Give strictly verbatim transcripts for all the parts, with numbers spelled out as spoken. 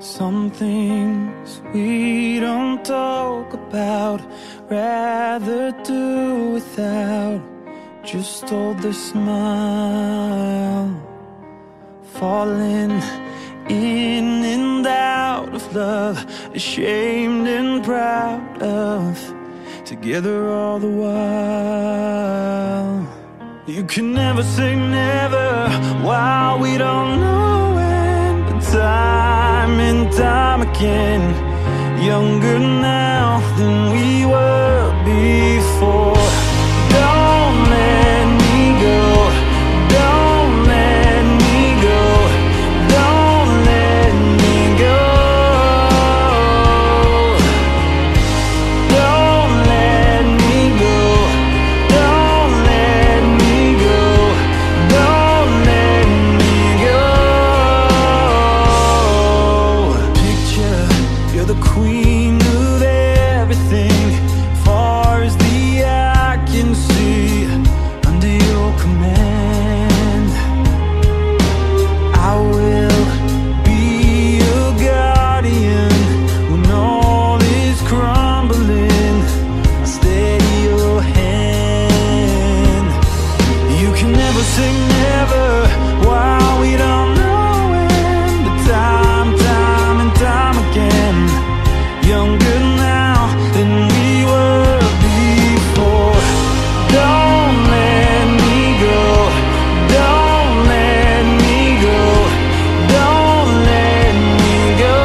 Some things we don't talk about, rather do without. Just hold the smile, falling in and out of love, ashamed and proud of, together all the while. You can never say never while we don't know when, but time and time again, younger now than we were before. Don't let me go, don't let me go, don't let me go. Don't let me go, don't let me go, don't let me go. Picture you're the queen of everything, far as the eye can see, under your command. I will be your guardian when all is crumbling. I'll steady your hand. You can never say never while we don't know when, but time, time and time again, younger now than we were before. Don't let me go, don't let me go, don't let me go.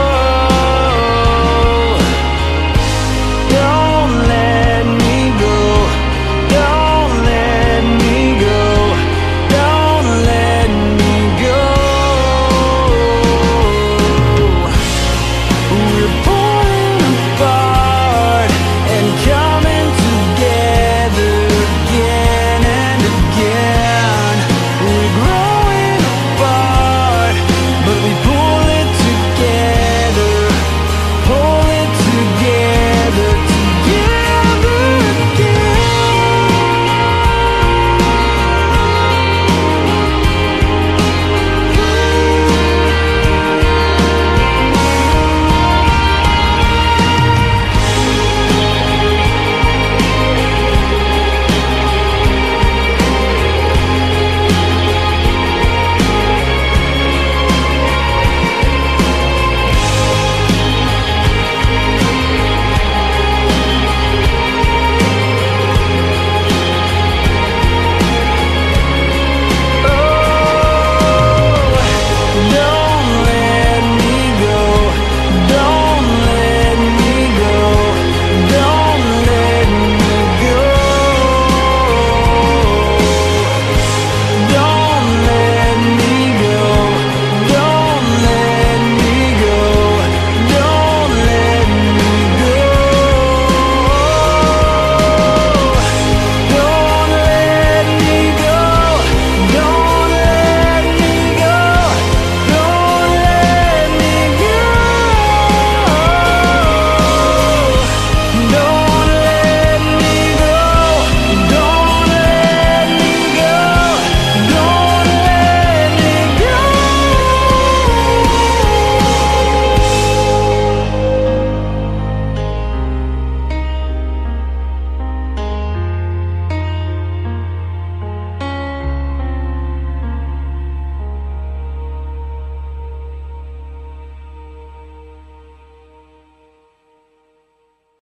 Don't let me go, don't let me go, don't let me go. We're